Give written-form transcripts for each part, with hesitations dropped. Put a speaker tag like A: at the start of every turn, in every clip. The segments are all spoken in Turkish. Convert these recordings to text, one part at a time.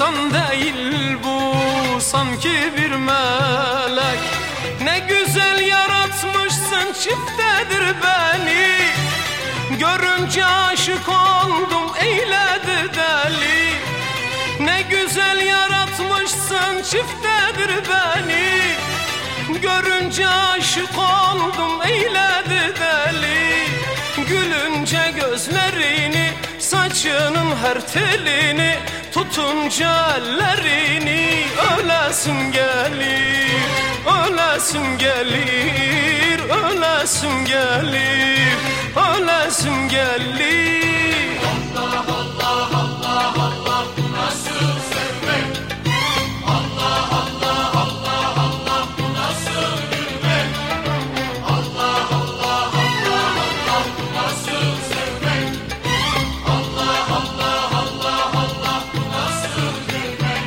A: İnsan değil bu, sanki bir melek. Ne güzel yaratmışsın, çiftedir beni. Görünce aşık oldum, eyledi deli. Ne güzel yaratmışsın, çiftedir beni. Görünce aşık oldum, eyledi deli. Gülünce gözlerini, saçının her telini, tutunca ellerini, ölesim gelir, ölesim gelir, ölesim gelir, ölesim gelir.
B: Allah Allah Allah Allah, bu nasıl sevmek? Allah Allah Allah Allah, bu nasıl gülmek? Allah Allah Allah Allah, bu nasıl sevmek? Allah Allah Allah Allah, bu nasıl gülmek?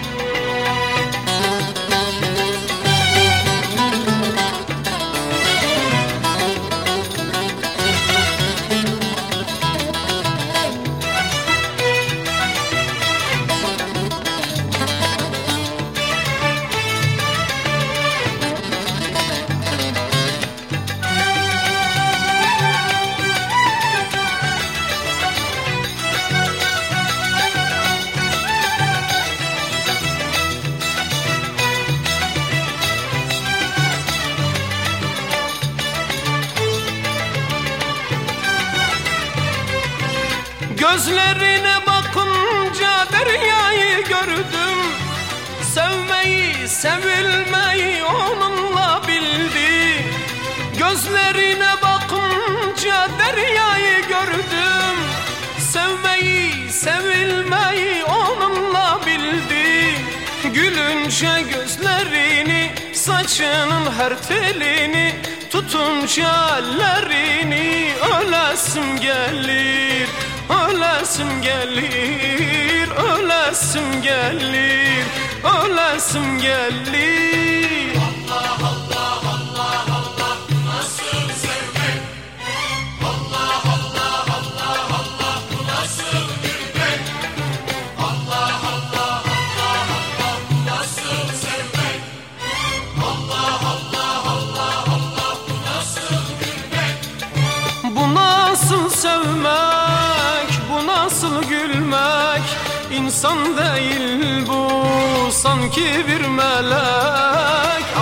A: Gözlerine bakınca deryayı gördüm. Sevmeyi, sevilmeyi onunla bildi. Gözlerine bakınca deryayı gördüm. Sevmeyi, sevilmeyi onunla bildi. Gülünce gözlerini, saçının her telini, tutunca ellerini, ölesim gelir, ölesim gelir, ölesim gelir, ölesim gelir.
B: Allah Allah Allah Allah, bu nasıl sevmek? Allah Allah Allah Allah, bu nasıl gülmek? Allah Allah Allah Allah, bu nasıl sevmek? Allah Allah Allah Allah, bu nasıl gülmek?
A: Bu nasıl sevmek, bu nasıl gülmek? İnsan değil bu, sanki bir melek.